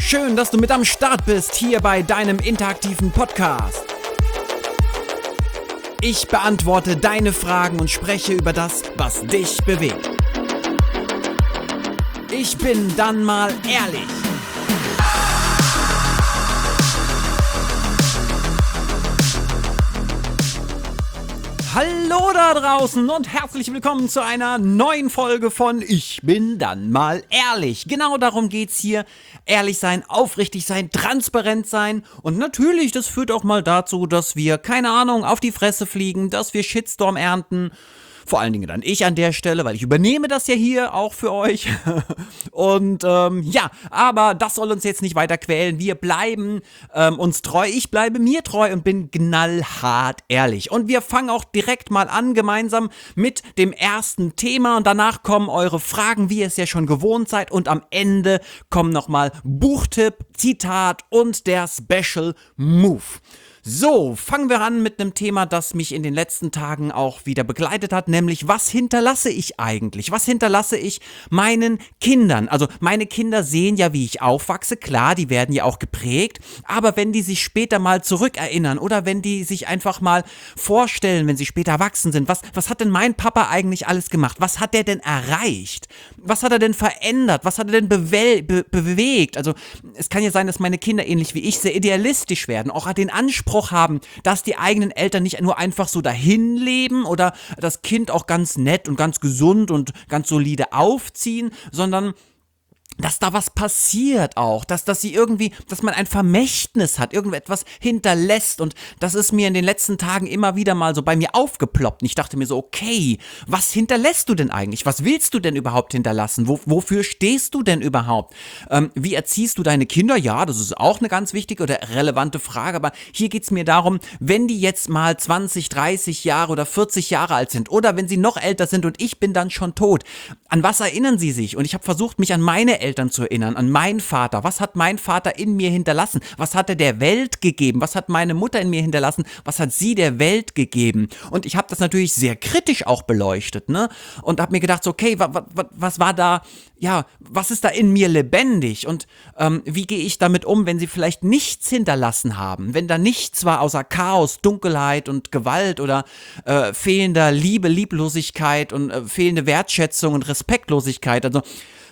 Schön, dass du mit am Start bist hier bei deinem interaktiven Podcast. Ich beantworte deine Fragen und spreche über das, was dich bewegt. Ich bin dann mal ehrlich. Hallo da draußen und herzlich willkommen zu einer neuen Folge von Ich bin dann mal ehrlich. Genau darum geht's hier. Ehrlich sein, aufrichtig sein, transparent sein. Und natürlich, das führt auch mal dazu, dass wir, keine Ahnung, auf die Fresse fliegen, dass wir Shitstorm ernten. Vor allen Dingen dann ich an der Stelle, weil ich übernehme das ja hier auch für euch. Und aber das soll uns jetzt nicht weiter quälen. Wir bleiben uns treu. Ich bleibe mir treu und bin knallhart ehrlich. Und wir fangen auch direkt mal an gemeinsam mit dem ersten Thema. Und danach kommen eure Fragen, wie ihr es ja schon gewohnt seid. Und am Ende kommen nochmal Buchtipp, Zitat und der Special Move. So, fangen wir an mit einem Thema, das mich in den letzten Tagen auch wieder begleitet hat, nämlich was hinterlasse ich eigentlich? Was hinterlasse ich meinen Kindern? Also meine Kinder sehen ja, wie ich aufwachse, klar, die werden ja auch geprägt, aber wenn die sich später mal zurückerinnern oder wenn die sich einfach mal vorstellen, wenn sie später erwachsen sind, was hat denn mein Papa eigentlich alles gemacht? Was hat der denn erreicht? Was hat er denn verändert? Was hat er denn bewegt? Also es kann ja sein, dass meine Kinder ähnlich wie ich sehr idealistisch werden, auch den Anspruch haben, dass die eigenen Eltern nicht nur einfach so dahin leben oder das Kind auch ganz nett und ganz gesund und ganz solide aufziehen, sondern dass da was passiert auch, dass man ein Vermächtnis hat, irgendetwas hinterlässt, und das ist mir in den letzten Tagen immer wieder mal so bei mir aufgeploppt und ich dachte mir so, okay, was hinterlässt du denn eigentlich? Was willst du denn überhaupt hinterlassen? Wofür stehst du denn überhaupt? Wie erziehst du deine Kinder? Ja, das ist auch eine ganz wichtige oder relevante Frage, aber hier geht's mir darum, wenn die jetzt mal 20, 30 Jahre oder 40 Jahre alt sind oder wenn sie noch älter sind und ich bin dann schon tot, an was erinnern sie sich? Und ich habe versucht, mich an meine Eltern zu erinnern, an meinen Vater. Was hat mein Vater in mir hinterlassen? Was hat er der Welt gegeben? Was hat meine Mutter in mir hinterlassen? Was hat sie der Welt gegeben? Und ich habe das natürlich sehr kritisch auch beleuchtet, ne? Und habe mir gedacht, so, okay, was war da, ja, was ist da in mir lebendig? Und wie gehe ich damit um, wenn sie vielleicht nichts hinterlassen haben? Wenn da nichts war außer Chaos, Dunkelheit und Gewalt oder fehlender Liebe, Lieblosigkeit und fehlende Wertschätzung und Respektlosigkeit. Also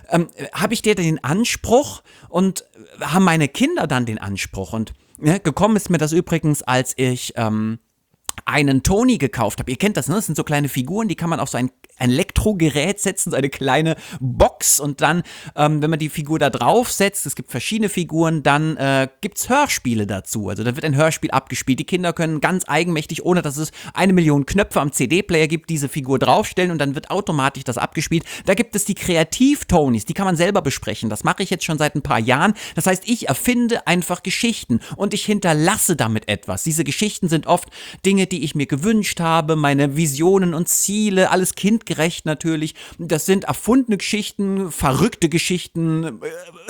habe ich dir den Anspruch und haben meine Kinder dann den Anspruch? Und gekommen ist mir das übrigens, als ich einen Tony gekauft habe. Ihr kennt das, ne? Das sind so kleine Figuren, die kann man auf so ein Elektrogerät setzen, so eine kleine Box, und dann, wenn man die Figur da drauf setzt, es gibt verschiedene Figuren, dann gibt's Hörspiele dazu. Also da wird ein Hörspiel abgespielt. Die Kinder können ganz eigenmächtig, ohne dass es 1 Million Knöpfe am CD-Player gibt, diese Figur draufstellen und dann wird automatisch das abgespielt. Da gibt es die Kreativ-Tonys, die kann man selber besprechen. Das mache ich jetzt schon seit ein paar Jahren. Das heißt, ich erfinde einfach Geschichten und ich hinterlasse damit etwas. Diese Geschichten sind oft Dinge, die ich mir gewünscht habe, meine Visionen und Ziele, alles kindgerecht natürlich. Das sind erfundene Geschichten, verrückte Geschichten,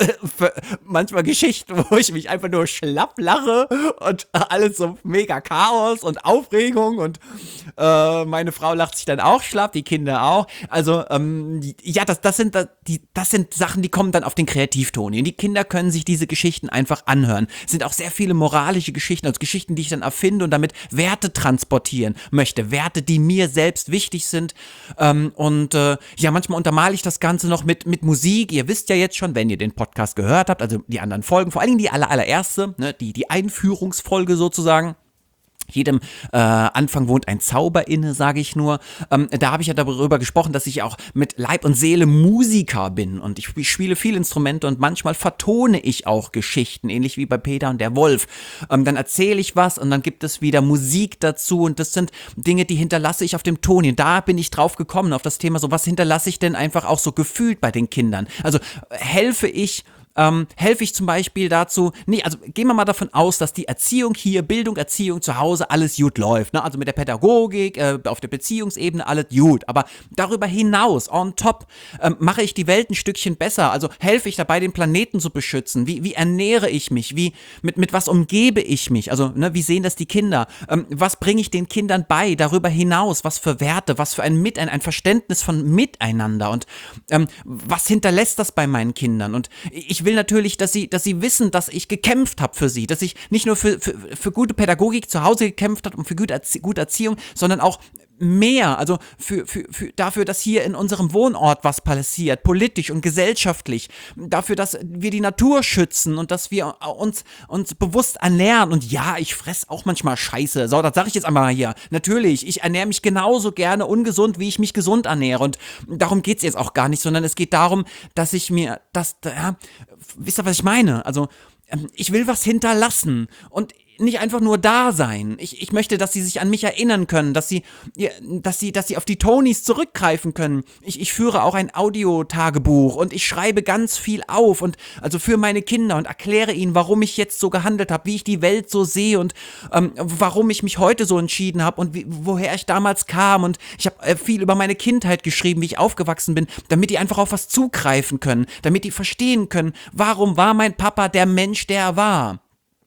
manchmal Geschichten, wo ich mich einfach nur schlapp lache und alles so mega Chaos und Aufregung, und meine Frau lacht sich dann auch schlapp, die Kinder auch. Also ja, das sind Sachen, die kommen dann auf den Kreativton. Und die Kinder können sich diese Geschichten einfach anhören. Es sind auch sehr viele moralische Geschichten, also Geschichten, die ich dann erfinde und damit Werte transportieren möchte. Werte, die mir selbst wichtig sind. Ja, manchmal untermale ich das Ganze noch mit Musik. Ihr wisst ja jetzt schon, wenn ihr den Podcast gehört habt, also die anderen Folgen, vor allen Dingen die allererste, ne, die Einführungsfolge sozusagen. Jedem Anfang wohnt ein Zauber inne, sage ich nur. Da habe ich ja darüber gesprochen, dass ich auch mit Leib und Seele Musiker bin und ich spiele viele Instrumente und manchmal vertone ich auch Geschichten, ähnlich wie bei Peter und der Wolf. Dann erzähle ich was und dann gibt es wieder Musik dazu und das sind Dinge, die hinterlasse ich auf dem Toni. Und da bin ich drauf gekommen, auf das Thema, so was hinterlasse ich denn einfach auch so gefühlt bei den Kindern? Also helfe ich zum Beispiel dazu, also gehen wir mal davon aus, dass die Erziehung hier, Bildung, Erziehung zu Hause, alles gut läuft, ne? Also mit der Pädagogik, auf der Beziehungsebene alles gut, aber darüber hinaus, on top, mache ich die Welt ein Stückchen besser, also helfe ich dabei, den Planeten zu beschützen, wie ernähre ich mich, mit was umgebe ich mich, also ne, wie sehen das die Kinder, was bringe ich den Kindern bei, darüber hinaus, was für Werte, was für ein Verständnis von Miteinander und was hinterlässt das bei meinen Kindern, und ich will will natürlich, dass sie wissen, dass ich gekämpft habe für sie, dass ich nicht nur für gute Pädagogik zu Hause gekämpft habe und für gute Erziehung, sondern auch mehr, also für dafür, dass hier in unserem Wohnort was passiert, politisch und gesellschaftlich, dafür, dass wir die Natur schützen und dass wir uns bewusst ernähren. Und ja, ich fress auch manchmal Scheiße. So, das sage ich jetzt einmal hier. Natürlich, ich ernähre mich genauso gerne ungesund, wie ich mich gesund ernähre. Und darum geht's jetzt auch gar nicht, sondern es geht darum, dass ich mir wisst ihr, was ich meine? Also, ich will was hinterlassen und nicht einfach nur da sein. Ich möchte, dass sie sich an mich erinnern können, dass sie auf die Tonys zurückgreifen können. Ich führe auch ein Audiotagebuch und ich schreibe ganz viel auf und also für meine Kinder und erkläre ihnen, warum ich jetzt so gehandelt habe, wie ich die Welt so sehe und warum ich mich heute so entschieden habe und woher ich damals kam. Und ich habe viel über meine Kindheit geschrieben, wie ich aufgewachsen bin, damit die einfach auf was zugreifen können, damit die verstehen können, warum war mein Papa der Mensch, der er war.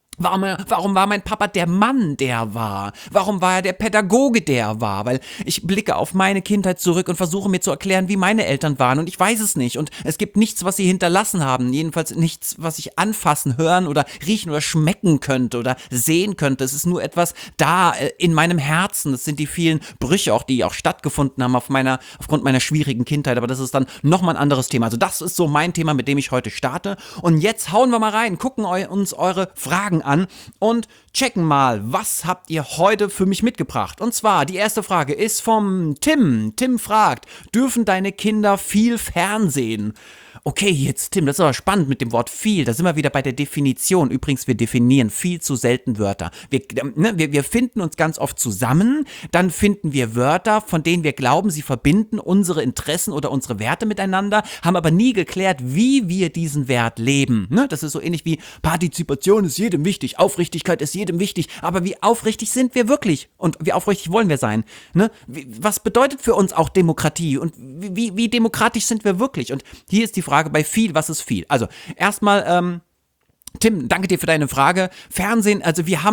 Warum war mein Papa der Mann, der war? Warum war er der Pädagoge, der er war? Weil ich blicke auf meine Kindheit zurück und versuche mir zu erklären, wie meine Eltern waren und ich weiß es nicht und es gibt nichts, was sie hinterlassen haben, jedenfalls nichts, was ich anfassen, hören oder riechen oder schmecken könnte oder sehen könnte. Es ist nur etwas da in meinem Herzen. Das sind die vielen Brüche auch, die auch stattgefunden haben aufgrund meiner schwierigen Kindheit, aber das ist dann nochmal ein anderes Thema. Also das ist so mein Thema, mit dem ich heute starte und jetzt hauen wir mal rein, gucken uns eure Fragen an und checken mal, was habt ihr heute für mich mitgebracht? Und zwar, die erste Frage ist vom Tim. Tim fragt, dürfen deine Kinder viel Fernsehen? Okay, jetzt Tim, das ist aber spannend mit dem Wort viel, da sind wir wieder bei der Definition. Übrigens, wir definieren viel zu selten Wörter. Wir finden uns ganz oft zusammen, dann finden wir Wörter, von denen wir glauben, sie verbinden unsere Interessen oder unsere Werte miteinander, haben aber nie geklärt, wie wir diesen Wert leben. Das ist so ähnlich wie Partizipation ist jedem wichtig, Aufrichtigkeit ist jedem wichtig, aber wie aufrichtig sind wir wirklich und wie aufrichtig wollen wir sein? Was bedeutet für uns auch Demokratie und wie demokratisch sind wir wirklich? Und hier ist die Frage bei viel, was ist viel? Also erstmal, Tim, danke dir für deine Frage. Fernsehen, also ich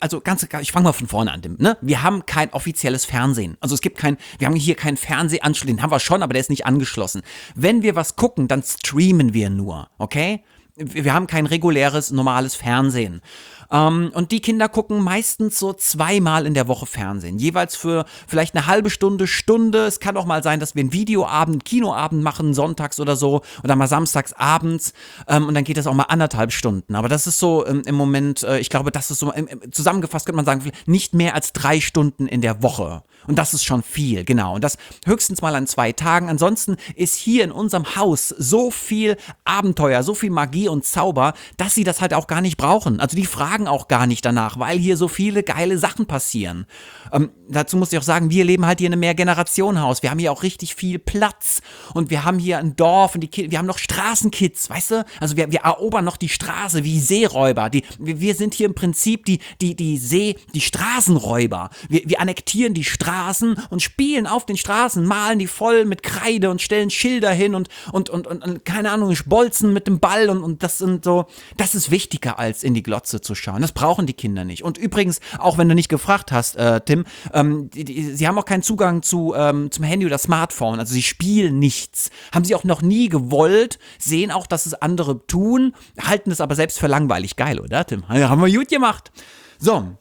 fange mal von vorne an, Tim, Wir haben kein offizielles Fernsehen. Also wir haben hier keinen Fernsehanschluss, den haben wir schon, aber der ist nicht angeschlossen. Wenn wir was gucken, dann streamen wir nur, okay? Wir haben kein reguläres, normales Fernsehen. Und die Kinder gucken meistens so 2-mal in der Woche Fernsehen. Jeweils für vielleicht eine halbe Stunde. Es kann auch mal sein, dass wir einen Videoabend, Kinoabend machen, sonntags oder so. Oder mal samstags abends. Und dann geht das auch mal 1,5 Stunden. Aber das ist so im Moment, ich glaube, das ist so, zusammengefasst könnte man sagen, nicht mehr als 3 Stunden in der Woche. Und das ist schon viel, genau. Und das höchstens mal an 2 Tagen. Ansonsten ist hier in unserem Haus so viel Abenteuer, so viel Magie und Zauber, dass sie das halt auch gar nicht brauchen. Also die fragen auch gar nicht danach, weil hier so viele geile Sachen passieren. Dazu muss ich auch sagen, wir leben halt hier in einem Mehrgenerationenhaus. Wir haben hier auch richtig viel Platz und wir haben hier ein Dorf und wir haben noch Straßenkids, weißt du? Also wir erobern noch die Straße wie Seeräuber. Wir sind hier im Prinzip die Straßenräuber. Wir annektieren die Straßen und spielen auf den Straßen, malen die voll mit Kreide und stellen Schilder hin und keine Ahnung, bolzen mit dem Ball und das ist wichtiger als in die Glotze zu schauen. Das brauchen die Kinder nicht. Und übrigens, auch wenn du nicht gefragt hast, Tim, sie haben auch keinen Zugang zum Handy oder Smartphone, also sie spielen nichts. Haben sie auch noch nie gewollt, sehen auch, dass es andere tun, halten es aber selbst für langweilig. Geil, oder, Tim? Ja, haben wir gut gemacht. So.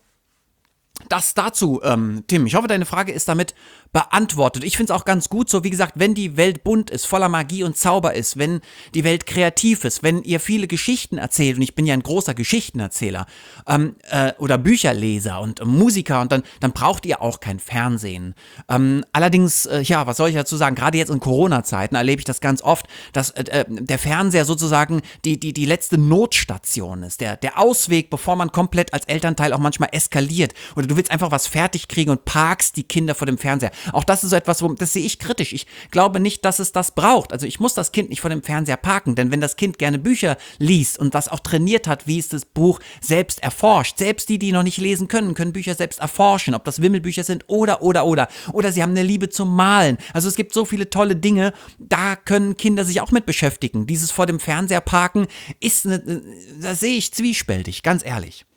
Das dazu, Tim. Ich hoffe, deine Frage ist damit beantwortet. Ich finde es auch ganz gut so, wie gesagt, wenn die Welt bunt ist, voller Magie und Zauber ist, wenn die Welt kreativ ist, wenn ihr viele Geschichten erzählt, und ich bin ja ein großer Geschichtenerzähler oder Bücherleser und Musiker, und dann braucht ihr auch kein Fernsehen. Allerdings, was soll ich dazu sagen, gerade jetzt in Corona-Zeiten erlebe ich das ganz oft, dass der Fernseher sozusagen die letzte Notstation ist, der Ausweg, bevor man komplett als Elternteil auch manchmal eskaliert oder du willst einfach was fertig kriegen und parkst die Kinder vor dem Fernseher. Auch das ist so etwas, das sehe ich kritisch. Ich glaube nicht, dass es das braucht. Also ich muss das Kind nicht vor dem Fernseher parken, denn wenn das Kind gerne Bücher liest und das auch trainiert hat, wie es das Buch selbst erforscht, selbst die noch nicht lesen können Bücher selbst erforschen, ob das Wimmelbücher sind oder sie haben eine Liebe zum Malen. Also es gibt so viele tolle Dinge, da können Kinder sich auch mit beschäftigen. Dieses vor dem Fernseher parken das sehe ich zwiespältig, ganz ehrlich.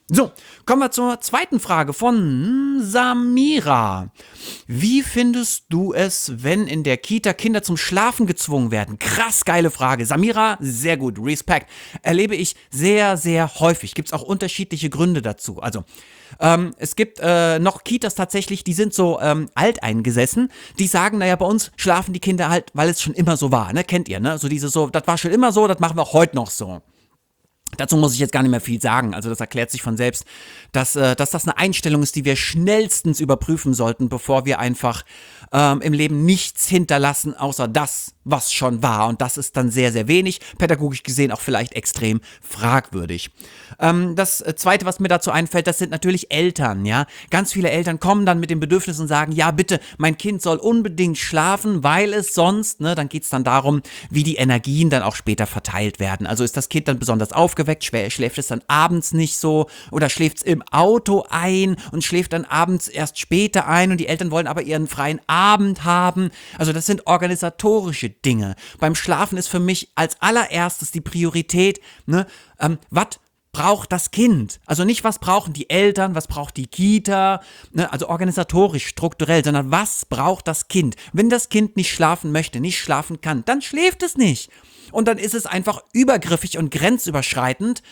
So, kommen wir zur zweiten Frage von Samira. Wie findest du es, wenn in der Kita Kinder zum Schlafen gezwungen werden? Krass geile Frage. Samira, sehr gut, Respekt. Erlebe ich sehr, sehr häufig. Gibt es auch unterschiedliche Gründe dazu. Also, es gibt noch Kitas tatsächlich, die sind so alteingesessen. Die sagen, naja, bei uns schlafen die Kinder halt, weil es schon immer so war. Ne? Kennt ihr, ne? So dieses so, das war schon immer so, das machen wir auch heute noch so. Dazu muss ich jetzt gar nicht mehr viel sagen, also das erklärt sich von selbst, dass das eine Einstellung ist, die wir schnellstens überprüfen sollten, bevor wir einfach im Leben nichts hinterlassen, außer das, was schon war. Und das ist dann sehr, sehr wenig, pädagogisch gesehen auch vielleicht extrem fragwürdig. Das Zweite, was mir dazu einfällt, das sind natürlich Eltern, ja. Ganz viele Eltern kommen dann mit dem Bedürfnis und sagen, ja bitte, mein Kind soll unbedingt schlafen, weil es sonst, ne, dann geht's dann darum, wie die Energien dann auch später verteilt werden. Also ist das Kind dann besonders aufgeweckt, schläft es dann abends nicht so oder schläft es im Auto ein und schläft dann abends erst später ein und die Eltern wollen aber ihren freien Abend haben. Also das sind organisatorische Dinge. Beim Schlafen ist für mich als allererstes die Priorität, ne, was braucht das Kind? Also nicht, was brauchen die Eltern, was braucht die Kita, ne, also organisatorisch, strukturell, sondern was braucht das Kind? Wenn das Kind nicht schlafen möchte, nicht schlafen kann, dann schläft es nicht. Und dann ist es einfach übergriffig und grenzüberschreitend,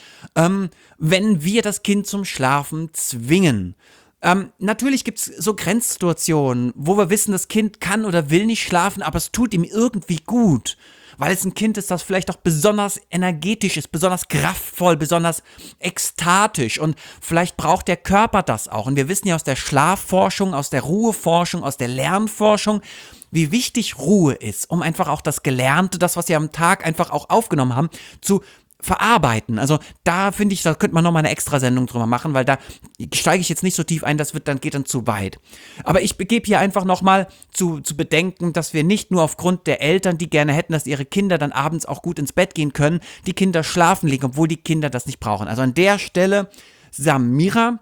wenn wir das Kind zum Schlafen zwingen. Natürlich gibt's so Grenzsituationen, wo wir wissen, das Kind kann oder will nicht schlafen, aber es tut ihm irgendwie gut. Weil es ein Kind ist, das vielleicht auch besonders energetisch ist, besonders kraftvoll, besonders ekstatisch und vielleicht braucht der Körper das auch. Und wir wissen ja aus der Schlafforschung, aus der Ruheforschung, aus der Lernforschung, wie wichtig Ruhe ist, um einfach auch das Gelernte, das, was wir am Tag einfach auch aufgenommen haben, zu verarbeiten. Also da finde ich, da könnte man nochmal eine Extrasendung drüber machen, weil da steige ich jetzt nicht so tief ein, geht dann zu weit. Aber ich gebe hier einfach nochmal zu bedenken, dass wir nicht nur aufgrund der Eltern, die gerne hätten, dass ihre Kinder dann abends auch gut ins Bett gehen können, die Kinder schlafen legen, obwohl die Kinder das nicht brauchen. Also an der Stelle, Samira,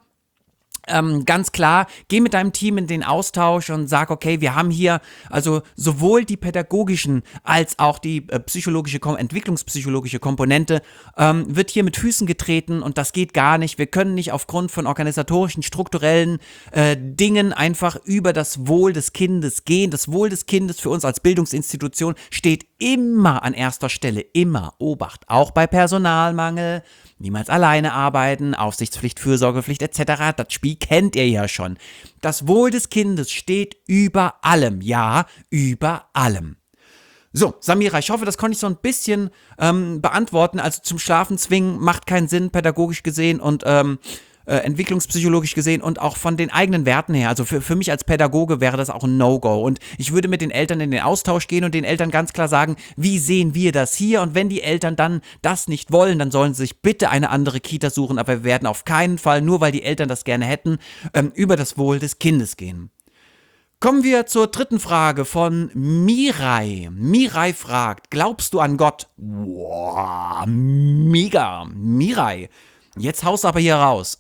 ganz klar, geh mit deinem Team in den Austausch und sag, okay, wir haben hier also sowohl die pädagogischen als auch die entwicklungspsychologische Komponente wird hier mit Füßen getreten und das geht gar nicht. Wir können nicht aufgrund von organisatorischen, strukturellen Dingen einfach über das Wohl des Kindes gehen. Das Wohl des Kindes für uns als Bildungsinstitution steht immer an erster Stelle, immer. Obacht, auch bei Personalmangel. Niemals alleine arbeiten, Aufsichtspflicht, Fürsorgepflicht etc. Das Spiel kennt ihr ja schon. Das Wohl des Kindes steht über allem. Ja, über allem. So, Samira, ich hoffe, das konnte ich so ein bisschen beantworten. Also zum Schlafen zwingen macht keinen Sinn, pädagogisch gesehen und entwicklungspsychologisch gesehen und auch von den eigenen Werten her. Also für mich als Pädagoge wäre das auch ein No-Go. Und ich würde mit den Eltern in den Austausch gehen und den Eltern ganz klar sagen, wie sehen wir das hier? Und wenn die Eltern dann das nicht wollen, dann sollen sie sich bitte eine andere Kita suchen. Aber wir werden auf keinen Fall, nur weil die Eltern das gerne hätten, über das Wohl des Kindes gehen. Kommen wir zur dritten Frage von Mirai. Mirai fragt, glaubst du an Gott? Wow, mega, Mirai. Jetzt haust du aber hier raus.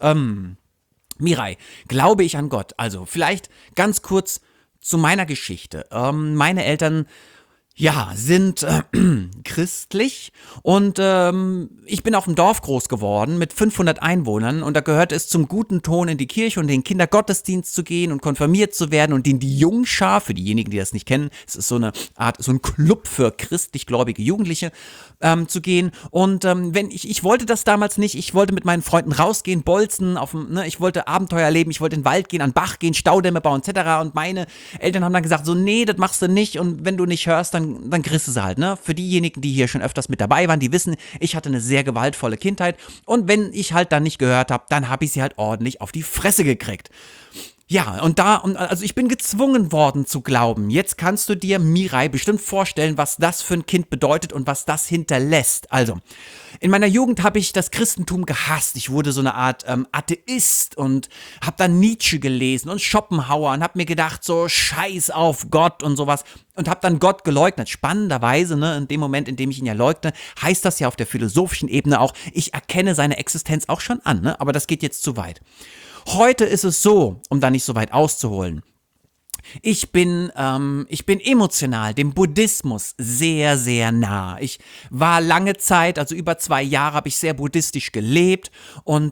Mirai, glaube ich an Gott? Also vielleicht ganz kurz zu meiner Geschichte. Meine Eltern, ja, sind christlich und ich bin auf dem Dorf groß geworden mit 500 Einwohnern und da gehört es zum guten Ton in die Kirche und in den Kindergottesdienst zu gehen und konfirmiert zu werden und in die Jungschar, für diejenigen, die das nicht kennen, es ist so eine Art, so ein Club für christlich gläubige Jugendliche zu gehen und wenn ich wollte das damals nicht, ich wollte mit meinen Freunden rausgehen, bolzen, ich wollte Abenteuer erleben, ich wollte in den Wald gehen, an den Bach gehen, Staudämme bauen etc. und meine Eltern haben dann gesagt, so nee, das machst du nicht und wenn du nicht hörst, dann kriegst du sie halt, ne? Für diejenigen, die hier schon öfters mit dabei waren, die wissen, ich hatte eine sehr gewaltvolle Kindheit und wenn ich halt dann nicht gehört habe, dann habe ich sie halt ordentlich auf die Fresse gekriegt. Ja, also ich bin gezwungen worden zu glauben. Jetzt kannst du dir, Mirai, bestimmt vorstellen, was das für ein Kind bedeutet und was das hinterlässt. Also, in meiner Jugend habe ich das Christentum gehasst. Ich wurde so eine Art Atheist und habe dann Nietzsche gelesen und Schopenhauer und habe mir gedacht, so scheiß auf Gott und sowas. Und habe dann Gott geleugnet. Spannenderweise, ne, in dem Moment, in dem ich ihn ja leugne, heißt das ja auf der philosophischen Ebene auch, ich erkenne seine Existenz auch schon an, ne? Aber das geht jetzt zu weit. Heute ist es so, um da nicht so weit auszuholen, Ich bin emotional dem Buddhismus sehr, sehr nah. Ich war lange Zeit, also über 2 Jahre, habe ich sehr buddhistisch gelebt und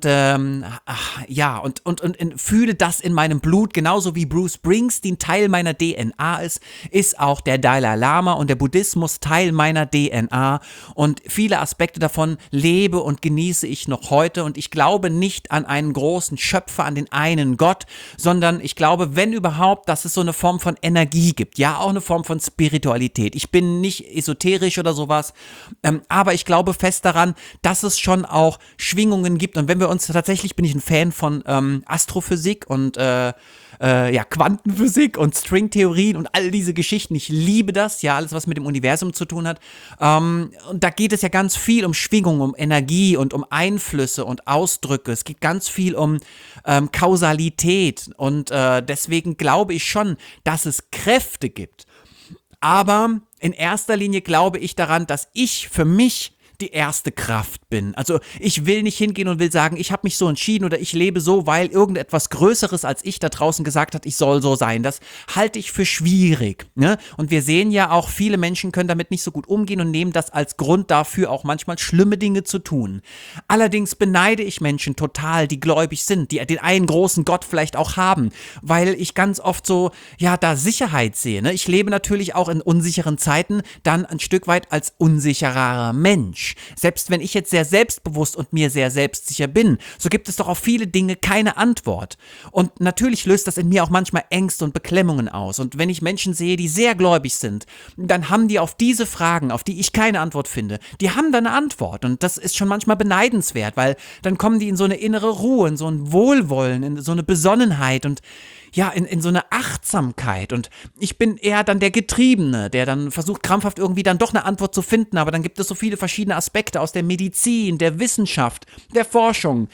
ja, und fühle das in meinem Blut, genauso wie Bruce Springsteen Teil meiner DNA ist auch der Dalai Lama und der Buddhismus Teil meiner DNA und viele Aspekte davon lebe und genieße ich noch heute und ich glaube nicht an einen großen Schöpfer, an den einen Gott, sondern ich glaube, wenn überhaupt, dass es so eine Form von Energie gibt, ja, auch eine Form von Spiritualität. Ich bin nicht esoterisch oder sowas, aber ich glaube fest daran, dass es schon auch Schwingungen gibt und wenn wir uns tatsächlich, bin ich ein Fan von Astrophysik und ja, Quantenphysik und Stringtheorien und all diese Geschichten. Ich liebe das, ja, alles, was mit dem Universum zu tun hat. Und da geht es ja ganz viel um Schwingung, um Energie und um Einflüsse und Ausdrücke. Es geht ganz viel um Kausalität und deswegen glaube ich schon, dass es Kräfte gibt. Aber in erster Linie glaube ich daran, dass ich für mich die erste Kraft bin. Also ich will nicht hingehen und will sagen, ich habe mich so entschieden oder ich lebe so, weil irgendetwas Größeres als ich da draußen gesagt hat, ich soll so sein. Das halte ich für schwierig. Ne? Und wir sehen ja auch, viele Menschen können damit nicht so gut umgehen und nehmen das als Grund dafür, auch manchmal schlimme Dinge zu tun. Allerdings beneide ich Menschen total, die gläubig sind, die den einen großen Gott vielleicht auch haben, weil ich ganz oft so, ja, da Sicherheit sehe. Ne? Ich lebe natürlich auch in unsicheren Zeiten dann ein Stück weit als unsicherer Mensch. Selbst wenn ich jetzt sehr selbstbewusst und mir sehr selbstsicher bin, so gibt es doch auf viele Dinge keine Antwort. Und natürlich löst das in mir auch manchmal Ängste und Beklemmungen aus. Und wenn ich Menschen sehe, die sehr gläubig sind, dann haben die auf diese Fragen, auf die ich keine Antwort finde, die haben dann eine Antwort. Und das ist schon manchmal beneidenswert, weil dann kommen die in so eine innere Ruhe, in so ein Wohlwollen, in so eine Besonnenheit und ja, in so eine Achtsamkeit und ich bin eher dann der Getriebene, der dann versucht krampfhaft irgendwie dann doch eine Antwort zu finden, aber dann gibt es so viele verschiedene Aspekte aus der Medizin, der Wissenschaft, der Forschung,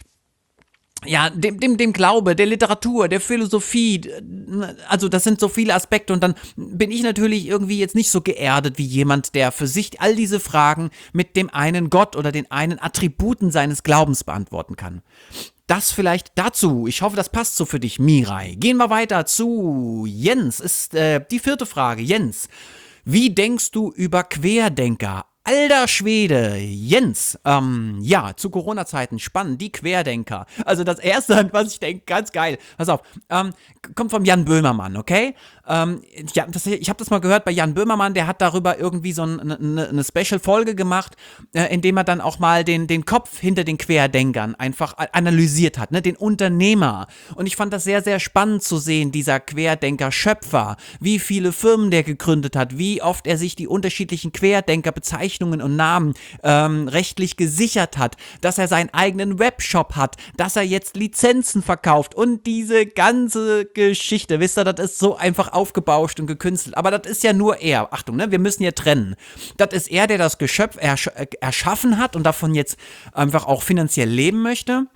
ja, dem Glaube, der Literatur, der Philosophie, also das sind so viele Aspekte und dann bin ich natürlich irgendwie jetzt nicht so geerdet wie jemand, der für sich all diese Fragen mit dem einen Gott oder den einen Attributen seines Glaubens beantworten kann. Das vielleicht dazu. Ich hoffe, das passt so für dich, Mirai. Gehen wir weiter zu Jens. Ist die 4. Frage. Jens, wie denkst du über Querdenker? Alter Schwede, Jens, ja, zu Corona-Zeiten, spannend, die Querdenker. Also das Erste, an was ich denke, ganz geil, pass auf, kommt vom Jan Böhmermann, okay? Ich habe das mal gehört bei Jan Böhmermann, der hat darüber irgendwie so eine Special-Folge gemacht, indem er dann auch mal den Kopf hinter den Querdenkern einfach analysiert hat, ne, den Unternehmer. Und ich fand das sehr, sehr spannend zu sehen, dieser Querdenker-Schöpfer, wie viele Firmen der gegründet hat, wie oft er sich die unterschiedlichen Querdenker-Bezeichnungen und Namen rechtlich gesichert hat, dass er seinen eigenen Webshop hat, dass er jetzt Lizenzen verkauft und diese ganze Geschichte, wisst ihr, das ist so einfach aufgebauscht und gekünstelt, aber das ist ja nur er, Achtung, ne, wir müssen hier trennen, das ist er, der das Geschöpf erschaffen hat und davon jetzt einfach auch finanziell leben möchte.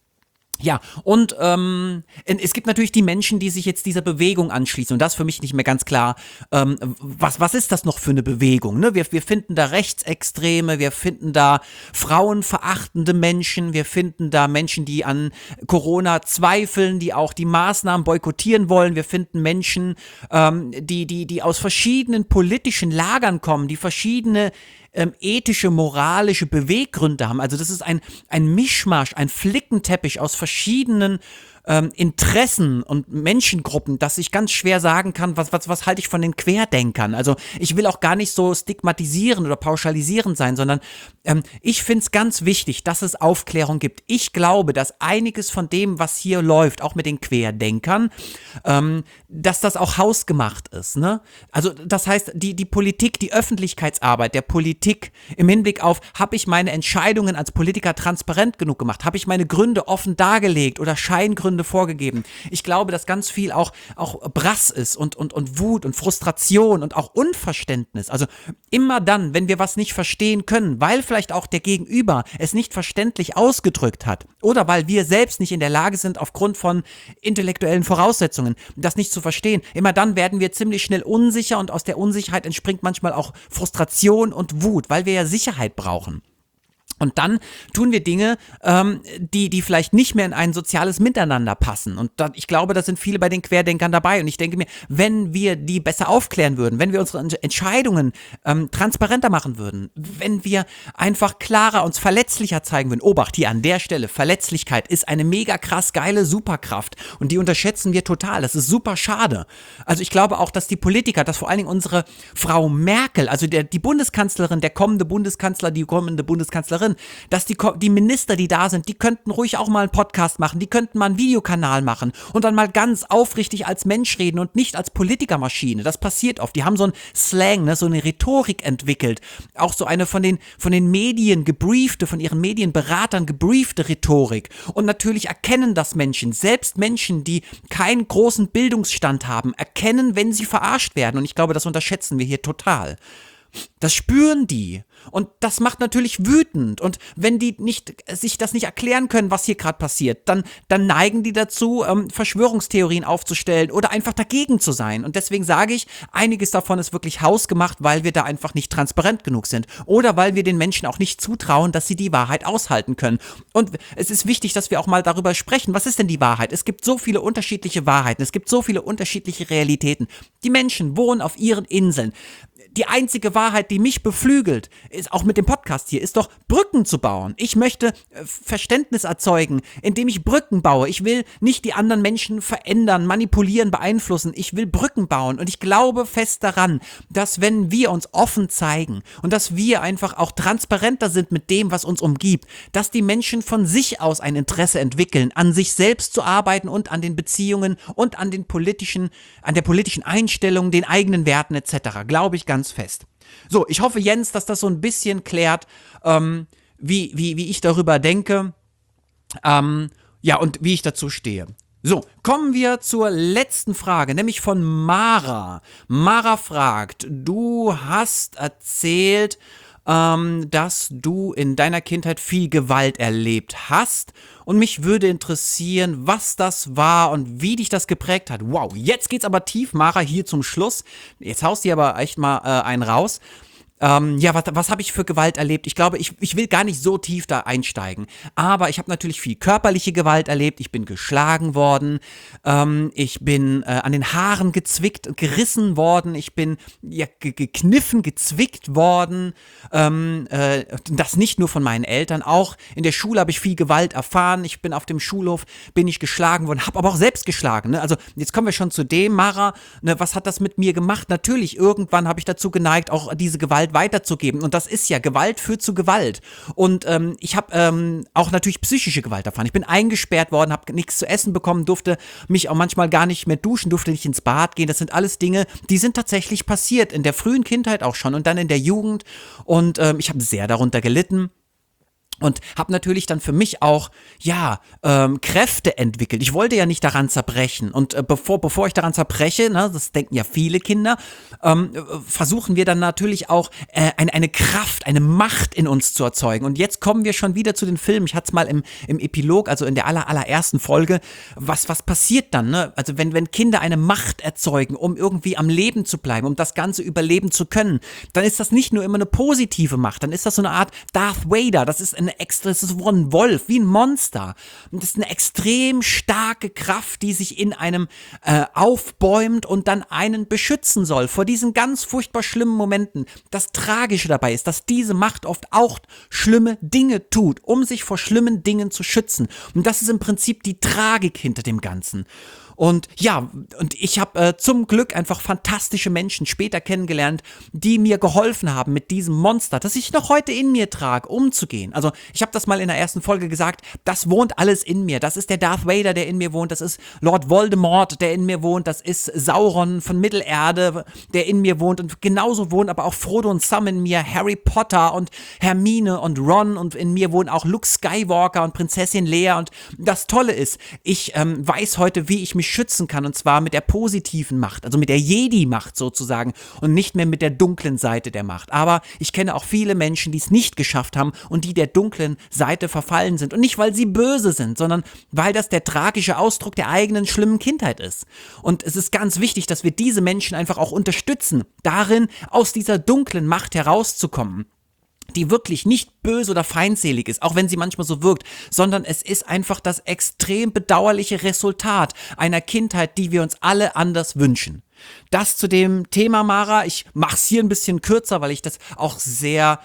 Ja, und es gibt natürlich die Menschen, die sich jetzt dieser Bewegung anschließen und das ist für mich nicht mehr ganz klar, was ist das noch für eine Bewegung, ne? Wir finden da Rechtsextreme, wir finden da frauenverachtende Menschen, wir finden da Menschen, die an Corona zweifeln, die auch die Maßnahmen boykottieren wollen, wir finden Menschen, die aus verschiedenen politischen Lagern kommen, die verschiedene ethische, moralische Beweggründe haben. Also das ist ein Mischmasch, ein Flickenteppich aus verschiedenen Interessen und Menschengruppen, dass ich ganz schwer sagen kann, was halte ich von den Querdenkern. Also ich will auch gar nicht so stigmatisierend oder pauschalisierend sein, sondern ich finde es ganz wichtig, dass es Aufklärung gibt. Ich glaube, dass einiges von dem, was hier läuft, auch mit den Querdenkern, dass das auch hausgemacht ist. Ne? Also das heißt, die Politik, die Öffentlichkeitsarbeit der Politik im Hinblick auf, habe ich meine Entscheidungen als Politiker transparent genug gemacht? Habe ich meine Gründe offen dargelegt oder Scheingründe vorgegeben? Ich glaube, dass ganz viel auch Brass ist und Wut und Frustration und auch Unverständnis. Also immer dann, wenn wir was nicht verstehen können, weil vielleicht auch der Gegenüber es nicht verständlich ausgedrückt hat oder weil wir selbst nicht in der Lage sind, aufgrund von intellektuellen Voraussetzungen das nicht zu verstehen, immer dann werden wir ziemlich schnell unsicher und aus der Unsicherheit entspringt manchmal auch Frustration und Wut, weil wir ja Sicherheit brauchen. Und dann tun wir Dinge, die vielleicht nicht mehr in ein soziales Miteinander passen. Und ich glaube, da sind viele bei den Querdenkern dabei. Und ich denke mir, wenn wir die besser aufklären würden, wenn wir unsere Entscheidungen transparenter machen würden, wenn wir einfach klarer uns verletzlicher zeigen würden. Obacht, hier an der Stelle, Verletzlichkeit ist eine mega krass geile Superkraft. Und die unterschätzen wir total. Das ist super schade. Also ich glaube auch, dass die Politiker, dass vor allen Dingen unsere Frau Merkel, also die Bundeskanzlerin, der kommende Bundeskanzler, die kommende Bundeskanzlerin, dass die Minister, die da sind, die könnten ruhig auch mal einen Podcast machen, die könnten mal einen Videokanal machen und dann mal ganz aufrichtig als Mensch reden und nicht als Politikermaschine. Das passiert oft. Die haben so einen Slang, ne, so eine Rhetorik entwickelt. Auch so eine von den Medien gebriefte, von ihren Medienberatern gebriefte Rhetorik. Und natürlich erkennen das Menschen, selbst Menschen, die keinen großen Bildungsstand haben, erkennen, wenn sie verarscht werden. Und ich glaube, das unterschätzen wir hier total. Das spüren die. Und das macht natürlich wütend. Und wenn die sich das nicht erklären können, was hier gerade passiert, dann neigen die dazu, Verschwörungstheorien aufzustellen oder einfach dagegen zu sein. Und deswegen sage ich, einiges davon ist wirklich hausgemacht, weil wir da einfach nicht transparent genug sind. Oder weil wir den Menschen auch nicht zutrauen, dass sie die Wahrheit aushalten können. Und es ist wichtig, dass wir auch mal darüber sprechen. Was ist denn die Wahrheit? Es gibt so viele unterschiedliche Wahrheiten. Es gibt so viele unterschiedliche Realitäten. Die Menschen wohnen auf ihren Inseln. Die einzige Wahrheit, die mich beflügelt, ist auch mit dem Podcast hier, ist doch Brücken zu bauen. Ich möchte Verständnis erzeugen, indem ich Brücken baue. Ich will nicht die anderen Menschen verändern, manipulieren, beeinflussen. Ich will Brücken bauen und ich glaube fest daran, dass wenn wir uns offen zeigen und dass wir einfach auch transparenter sind mit dem, was uns umgibt, dass die Menschen von sich aus ein Interesse entwickeln, an sich selbst zu arbeiten und an den Beziehungen und an der politischen Einstellung, den eigenen Werten etc. Glaube ich ganz fest. So, ich hoffe, Jens, dass das so ein bisschen klärt, wie ich darüber denke, ja, und wie ich dazu stehe. So, kommen wir zur letzten Frage, nämlich von Mara. Mara fragt, du hast erzählt, dass du in deiner Kindheit viel Gewalt erlebt hast und mich würde interessieren, was das war und wie dich das geprägt hat. Wow, jetzt geht's aber tief, Mara, hier zum Schluss. Jetzt haust du aber echt mal einen raus. Ja, was habe ich für Gewalt erlebt? Ich glaube, ich will gar nicht so tief da einsteigen. Aber ich habe natürlich viel körperliche Gewalt erlebt. Ich bin geschlagen worden. Ich bin an den Haaren gezwickt, gerissen worden. Ich bin ja gekniffen, gezwickt worden. Das nicht nur von meinen Eltern. Auch in der Schule habe ich viel Gewalt erfahren. Ich bin auf dem Schulhof, bin ich geschlagen worden, habe aber auch selbst geschlagen. Ne? Also jetzt kommen wir schon zu dem, Mara. Ne, was hat das mit mir gemacht? Natürlich, irgendwann habe ich dazu geneigt, auch diese Gewalt weiterzugeben. Und das ist ja, Gewalt führt zu Gewalt. Und ich habe auch natürlich psychische Gewalt erfahren. Ich bin eingesperrt worden, habe nichts zu essen bekommen, durfte mich auch manchmal gar nicht mehr duschen, durfte nicht ins Bad gehen. Das sind alles Dinge, die sind tatsächlich passiert. In der frühen Kindheit auch schon und dann in der Jugend. Und ich habe sehr darunter gelitten. Und habe natürlich dann für mich auch, ja, Kräfte entwickelt. Ich wollte ja nicht daran zerbrechen. Und bevor ich daran zerbreche, ne, das denken ja viele Kinder, versuchen wir dann natürlich auch eine Kraft, eine Macht in uns zu erzeugen. Und jetzt kommen wir schon wieder zu den Filmen. Ich hatte es mal im Epilog, also in der allerersten Folge. Was passiert dann? Ne? Also wenn Kinder eine Macht erzeugen, um irgendwie am Leben zu bleiben, um das Ganze überleben zu können, dann ist das nicht nur immer eine positive Macht. Dann ist das so eine Art Darth Vader. Das ist das ist wie ein Wolf, wie ein Monster. Und das ist eine extrem starke Kraft, die sich in einem aufbäumt und dann einen beschützen soll vor diesen ganz furchtbar schlimmen Momenten. Das Tragische dabei ist, dass diese Macht oft auch schlimme Dinge tut, um sich vor schlimmen Dingen zu schützen. Und das ist im Prinzip die Tragik hinter dem Ganzen. Und ja, und ich habe zum Glück einfach fantastische Menschen später kennengelernt, die mir geholfen haben, mit diesem Monster, das ich noch heute in mir trage, umzugehen. Also ich habe das mal in der ersten Folge gesagt, das wohnt alles in mir. Das ist der Darth Vader, der in mir wohnt. Das ist Lord Voldemort, der in mir wohnt. Das ist Sauron von Mittelerde, der in mir wohnt. Und genauso wohnen aber auch Frodo und Sam in mir, Harry Potter und Hermine und Ron. Und in mir wohnen auch Luke Skywalker und Prinzessin Leia. Und das Tolle ist, ich weiß heute, wie ich mich schützen kann, und zwar mit der positiven Macht, also mit der Jedi-Macht sozusagen und nicht mehr mit der dunklen Seite der Macht. Aber ich kenne auch viele Menschen, die es nicht geschafft haben und die der dunklen Seite verfallen sind. Und nicht, weil sie böse sind, sondern weil das der tragische Ausdruck der eigenen schlimmen Kindheit ist. Und es ist ganz wichtig, dass wir diese Menschen einfach auch unterstützen, darin aus dieser dunklen Macht herauszukommen, die wirklich nicht böse oder feindselig ist, auch wenn sie manchmal so wirkt, sondern es ist einfach das extrem bedauerliche Resultat einer Kindheit, die wir uns alle anders wünschen. Das zu dem Thema, Mara. Ich mach's hier ein bisschen kürzer, weil ich das auch sehr,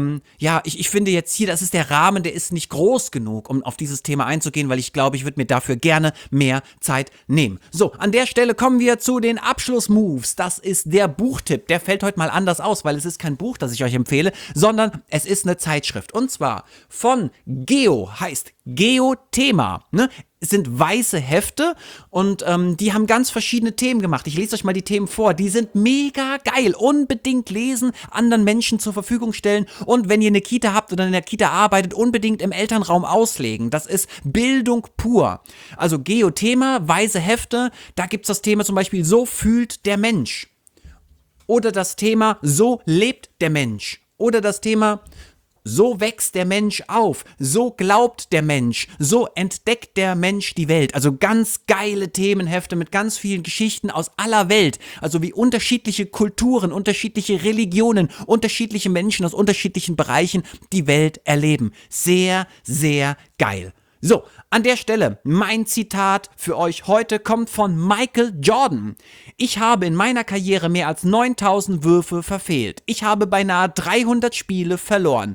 ich finde jetzt hier, das ist der Rahmen, der ist nicht groß genug, um auf dieses Thema einzugehen, weil ich glaube, ich würde mir dafür gerne mehr Zeit nehmen. So, an der Stelle kommen wir zu den Abschlussmoves. Das ist der Buchtipp. Der fällt heute mal anders aus, weil es ist kein Buch, das ich euch empfehle, sondern es ist eine Zeitschrift. Und zwar von Geo, heißt Geo-Thema, ne? Es sind weiße Hefte und die haben ganz verschiedene Themen gemacht. Ich lese euch mal die Themen vor. Die sind mega geil. Unbedingt lesen, anderen Menschen zur Verfügung stellen und wenn ihr eine Kita habt oder in der Kita arbeitet, unbedingt im Elternraum auslegen. Das ist Bildung pur. Also Geo-Thema, weiße Hefte, da gibt's das Thema zum Beispiel, so fühlt der Mensch. Oder das Thema, so lebt der Mensch. Oder das Thema, so wächst der Mensch auf, so glaubt der Mensch, so entdeckt der Mensch die Welt. Also ganz geile Themenhefte mit ganz vielen Geschichten aus aller Welt. Also wie unterschiedliche Kulturen, unterschiedliche Religionen, unterschiedliche Menschen aus unterschiedlichen Bereichen die Welt erleben. Sehr, sehr geil. So, an der Stelle, mein Zitat für euch heute kommt von Michael Jordan. Ich habe in meiner Karriere mehr als 9000 Würfe verfehlt. Ich habe beinahe 300 Spiele verloren.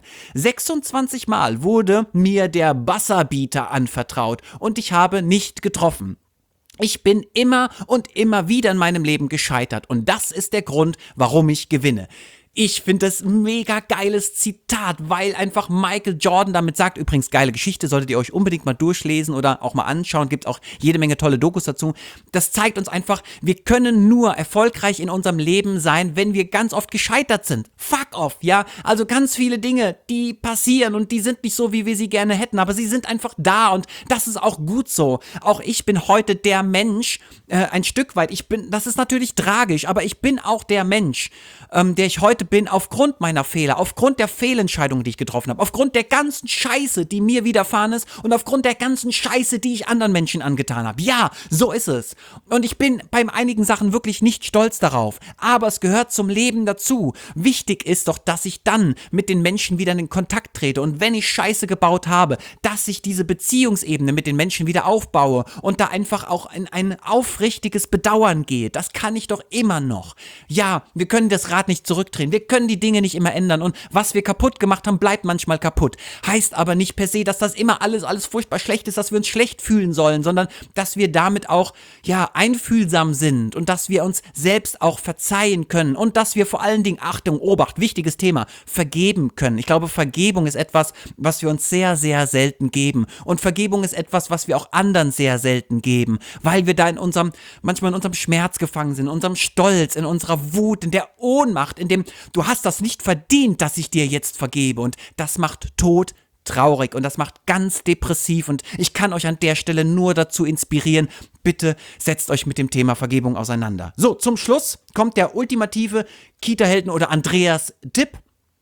26 Mal wurde mir der Buzzerbeater anvertraut und ich habe nicht getroffen. Ich bin immer und immer wieder in meinem Leben gescheitert und das ist der Grund, warum ich gewinne. Ich finde das ein mega geiles Zitat, weil einfach Michael Jordan damit sagt, übrigens geile Geschichte, solltet ihr euch unbedingt mal durchlesen oder auch mal anschauen, gibt auch jede Menge tolle Dokus dazu. Das zeigt uns einfach, wir können nur erfolgreich in unserem Leben sein, wenn wir ganz oft gescheitert sind. Fuck off, ja? Also ganz viele Dinge, die passieren und die sind nicht so, wie wir sie gerne hätten, aber sie sind einfach da und das ist auch gut so. Auch ich bin heute der Mensch, ein Stück weit, das ist natürlich tragisch, aber ich bin auch der Mensch, der ich heute bin, aufgrund meiner Fehler, aufgrund der Fehlentscheidungen, die ich getroffen habe, aufgrund der ganzen Scheiße, die mir widerfahren ist und aufgrund der ganzen Scheiße, die ich anderen Menschen angetan habe. Ja, so ist es. Und ich bin bei einigen Sachen wirklich nicht stolz darauf, aber es gehört zum Leben dazu. Wichtig ist doch, dass ich dann mit den Menschen wieder in Kontakt trete und wenn ich Scheiße gebaut habe, dass ich diese Beziehungsebene mit den Menschen wieder aufbaue und da einfach auch in ein aufrichtiges Bedauern gehe. Das kann ich doch immer noch. Ja, wir können das Rad nicht zurückdrehen. Wir können die Dinge nicht immer ändern und was wir kaputt gemacht haben, bleibt manchmal kaputt. Heißt aber nicht per se, dass das immer alles furchtbar schlecht ist, dass wir uns schlecht fühlen sollen, sondern dass wir damit auch, ja, einfühlsam sind und dass wir uns selbst auch verzeihen können und dass wir vor allen Dingen, Achtung, Obacht, wichtiges Thema, vergeben können. Ich glaube, Vergebung ist etwas, was wir uns sehr, sehr selten geben und Vergebung ist etwas, was wir auch anderen sehr selten geben, weil wir da manchmal in unserem Schmerz gefangen sind, in unserem Stolz, in unserer Wut, in der Ohnmacht, in dem du hast das nicht verdient, dass ich dir jetzt vergebe und das macht traurig und das macht ganz depressiv und ich kann euch an der Stelle nur dazu inspirieren, bitte setzt euch mit dem Thema Vergebung auseinander. So, zum Schluss kommt der ultimative Kita-Helden oder Andreas-Tipp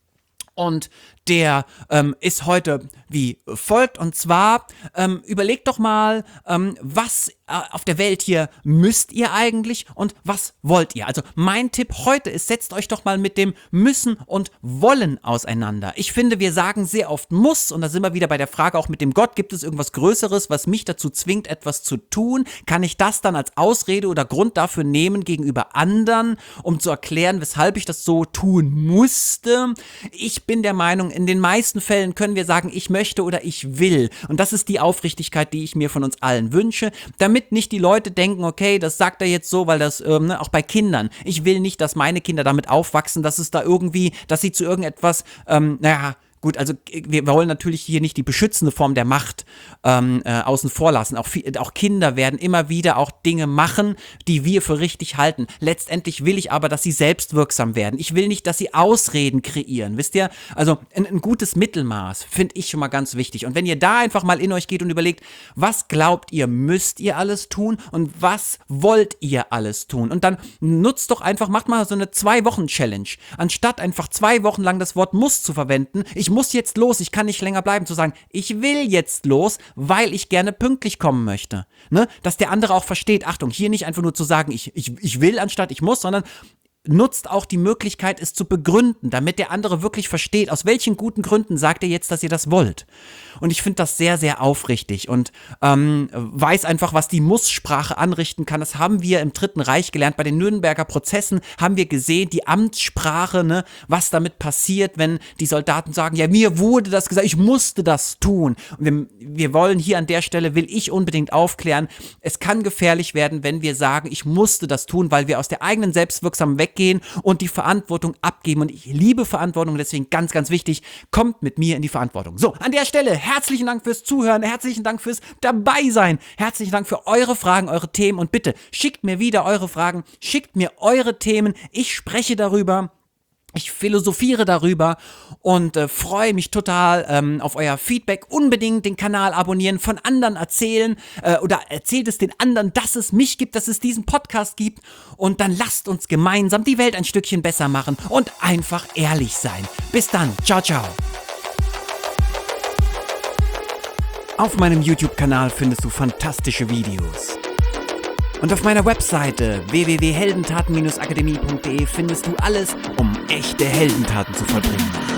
und der ist heute wie folgt und zwar überlegt doch mal, was auf der Welt hier müsst ihr eigentlich und was wollt ihr? Also mein Tipp heute ist, setzt euch doch mal mit dem Müssen und Wollen auseinander. Ich finde, wir sagen sehr oft muss und da sind wir wieder bei der Frage auch mit dem Gott, gibt es irgendwas Größeres, was mich dazu zwingt, etwas zu tun? Kann ich das dann als Ausrede oder Grund dafür nehmen gegenüber anderen, um zu erklären, weshalb ich das so tun musste? Ich bin der Meinung, in den meisten Fällen können wir sagen, ich möchte oder ich will. Und das ist die Aufrichtigkeit, die ich mir von uns allen wünsche, damit nicht die Leute denken, okay, das sagt er jetzt so, weil das, auch bei Kindern. Ich will nicht, dass meine Kinder damit aufwachsen, dass es da irgendwie, dass sie zu irgendetwas, gut, also wir wollen natürlich hier nicht die beschützende Form der Macht außen vor lassen. Auch Kinder werden immer wieder auch Dinge machen, die wir für richtig halten. Letztendlich will ich aber, dass sie selbstwirksam werden. Ich will nicht, dass sie Ausreden kreieren. Wisst ihr? Also ein gutes Mittelmaß finde ich schon mal ganz wichtig. Und wenn ihr da einfach mal in euch geht und überlegt, was glaubt ihr, müsst ihr alles tun und was wollt ihr alles tun? Und dann nutzt doch einfach, macht mal so eine 2-Wochen-Challenge. Anstatt einfach 2 Wochen lang das Wort muss zu verwenden, ich muss jetzt los, ich kann nicht länger bleiben, zu sagen, ich will jetzt los, weil ich gerne pünktlich kommen möchte. Ne? Dass der andere auch versteht, Achtung, hier nicht einfach nur zu sagen, ich will anstatt ich muss, sondern nutzt auch die Möglichkeit, es zu begründen, damit der andere wirklich versteht, aus welchen guten Gründen sagt ihr jetzt, dass ihr das wollt. Und ich finde das sehr, sehr aufrichtig und weiß einfach, was die Muss-Sprache anrichten kann. Das haben wir im Dritten Reich gelernt. Bei den Nürnberger Prozessen haben wir gesehen, die Amtssprache, ne, was damit passiert, wenn die Soldaten sagen, ja, mir wurde das gesagt, ich musste das tun. Und wir wollen hier an der Stelle, will ich unbedingt aufklären, es kann gefährlich werden, wenn wir sagen, ich musste das tun, weil wir aus der eigenen Selbstwirksamkeit weggehen und die Verantwortung abgeben. Und ich liebe Verantwortung, deswegen ganz, ganz wichtig, kommt mit mir in die Verantwortung. So, an der Stelle herzlichen Dank fürs Zuhören, herzlichen Dank fürs Dabeisein, herzlichen Dank für eure Fragen, eure Themen und bitte schickt mir wieder eure Fragen, schickt mir eure Themen, ich spreche darüber. Ich philosophiere darüber und freue mich total auf euer Feedback. Unbedingt den Kanal abonnieren, von anderen erzählen oder erzählt es den anderen, dass es mich gibt, dass es diesen Podcast gibt. Und dann lasst uns gemeinsam die Welt ein Stückchen besser machen und einfach ehrlich sein. Bis dann. Ciao, ciao. Auf meinem YouTube-Kanal findest du fantastische Videos. Und auf meiner Webseite www.heldentaten-akademie.de findest du alles, um echte Heldentaten zu vollbringen.